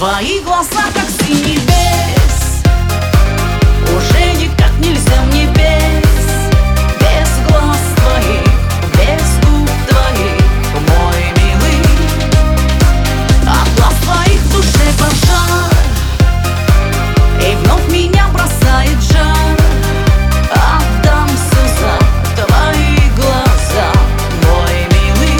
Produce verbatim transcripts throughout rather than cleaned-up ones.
Твои глаза, как синий лес, уже никак нельзя мне без, без глаз твоих, без губ твоих, мой милый. От глаз твоих в душе пожар, и вновь меня бросает жар. Отдам все за твои глаза, мой милый.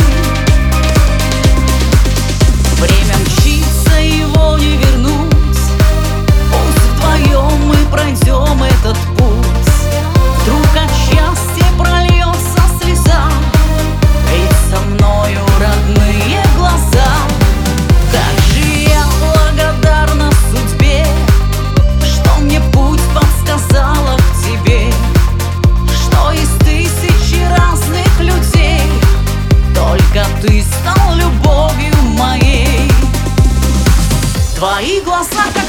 Время мчится, его не вернуть. Пусть вдвоем мы пройдем этот путь. Вдруг от счастья прольется слеза, ведь со мною родные глаза. Как же я благодарна судьбе, что мне путь подсказала к тебе, что из тысячи разных людей только ты стал любовью моей. Твои глаза, как